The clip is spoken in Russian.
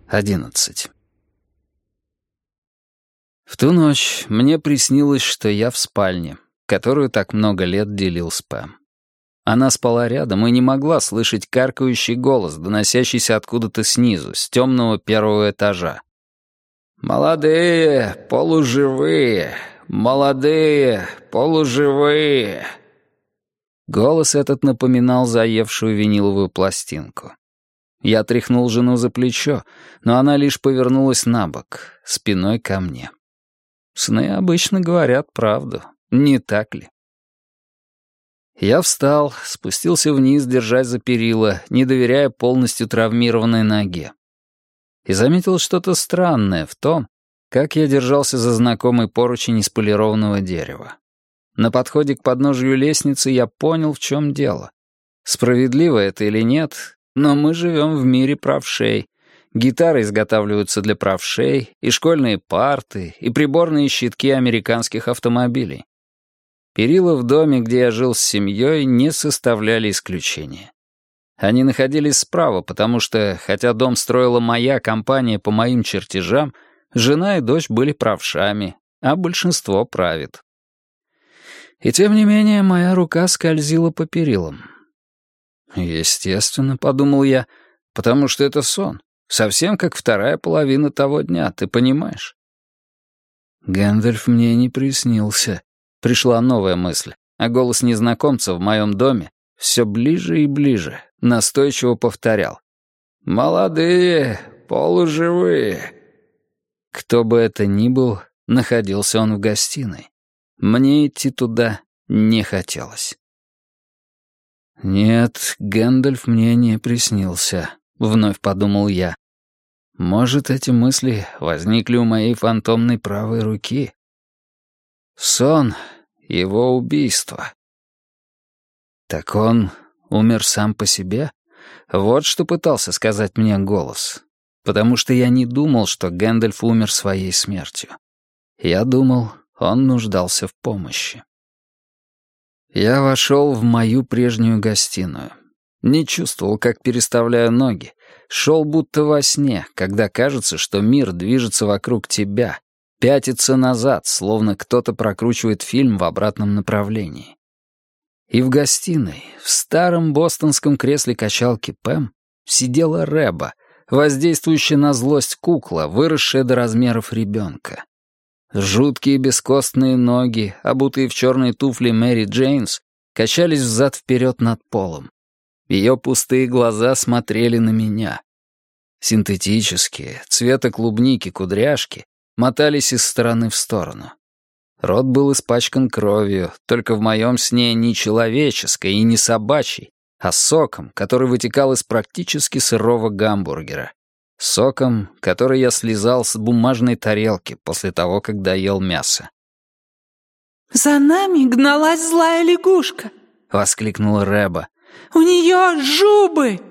11. В ту ночь мне приснилось, что я в спальне, которую так много лет делил с Пэм. Она спала рядом и не могла слышать каркающий голос, доносящийся откуда-то снизу, с темного первого этажа. «Молодые, полуживые, молодые, полуживые». Голос этот напоминал заевшую виниловую пластинку. Я тряхнул жену за плечо, но она лишь повернулась на бок, спиной ко мне. Сны обычно говорят правду, не так ли? Я встал, спустился вниз, держась за перила, не доверяя полностью травмированной ноге. И заметил что-то странное в том, как я держался за знакомый поручень из полированного дерева. На подходе к подножию лестницы я понял, в чем дело. Справедливо это или нет, но мы живем в мире правшей. Гитары изготавливаются для правшей, и школьные парты, и приборные щитки американских автомобилей. Перила в доме, где я жил с семьей, не составляли исключения. Они находились справа, потому что, хотя дом строила моя компания по моим чертежам, жена и дочь были правшами, а большинство правит. И тем не менее моя рука скользила по перилам. Естественно, подумал я, потому что это сон, совсем как вторая половина того дня, ты понимаешь? Гэндальф мне не приснился. Пришла новая мысль, а голос незнакомца в моем доме все ближе и ближе, настойчиво повторял. «Молодые, полуживые». Кто бы это ни был, находился он в гостиной. Мне идти туда не хотелось. «Нет, Гэндальф мне не приснился», — вновь подумал я. «Может, эти мысли возникли у моей фантомной правой руки?» Сон — его убийство. Так он умер сам по себе? Вот что пытался сказать мне голос. Потому что я не думал, что Гэндальф умер своей смертью. Я думал, он нуждался в помощи. Я вошел в мою прежнюю гостиную. Не чувствовал, как переставляю ноги. Шел будто во сне, когда кажется, что мир движется вокруг тебя, пятится назад, словно кто-то прокручивает фильм в обратном направлении. И в гостиной, в старом бостонском кресле качалки Пэм, сидела Реба, воздействующая на злость кукла, выросшая до размеров ребенка. Жуткие бескостные ноги, обутые в черные туфли Мэри Джейнс, качались взад-вперед над полом. Ее пустые глаза смотрели на меня. Синтетические, цвета клубники кудряшки мотались из стороны в сторону. Рот был испачкан кровью, только в моем сне не человеческой и не собачьей, а соком, который вытекал из практически сырого гамбургера. Соком, который я слизал с бумажной тарелки после того, как доел мясо. «За нами гналась злая лягушка», — воскликнула Реба. «У нее жубы!»